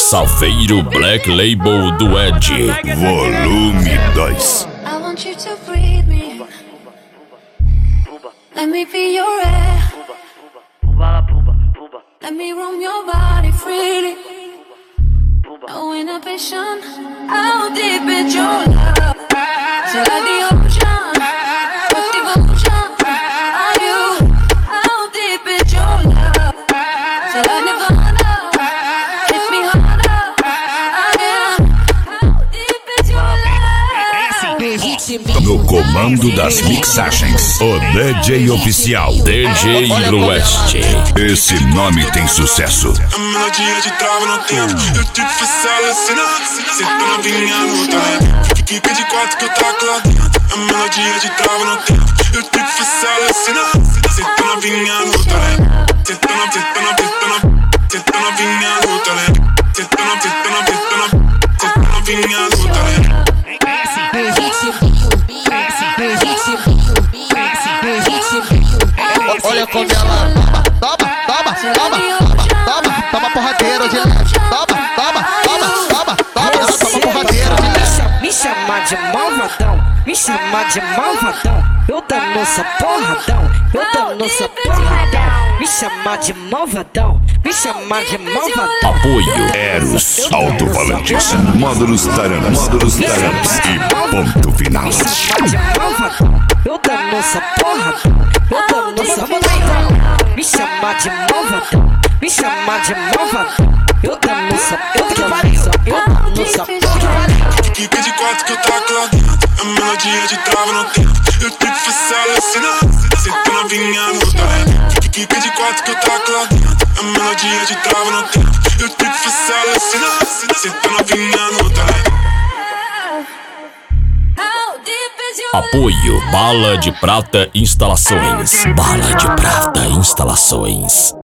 Salveiro Black Label do Ed, volume 2. I want you to breathe me. Let me be your air. Let me roam your body freely. No inhibition. How deep is your love? So like the ocean, what devotion are you? How deep is your love? So like Nirvana, hit me harder. I am. How deep is your love? No comando das mixagens, o DJ oficial, DJ Iroeste. Esse nome tem sucesso. A melodia de trava no tempo. Eu tipo fiz alucinar. Cê tá novinha no talento. Fica de quatro que eu taco lá dentro. A melodia de trava no tempo. Eu tipo fiz alucinar. Cê tá novinha no talento. Cê tá novinha no talento. Cê tá novinha no talento. Olha como ela toma porradeira de leve. Toma porradeira de leve. Me chama de malvadão, me chama de malvadão. Eu dando essa porradão, eu dando essa porradão. Me chama de malvadão, me chama de malvadão. Apoio Eros Alto-Falantes, módulos Taranas e ponto final. Me chama de malvadão, eu dando essa porradão, eu dando essa porradão. Me chama de malvadão, me chama de malvadão. Eu dando essa porradão. Fica de quatro que eu taco lá dentro. A melodia de trava no tempo. Eu tipo fiz alucinar. Cê tá novinha no talento. Fica de quatro que eu taco lá dentro. A melodia de trava no tempo. Eu tipo fiz alucinar. Cê tá novinha no talento. How deep is your Apoio Bala de Prata Instalações. Bala de Prata Instalações.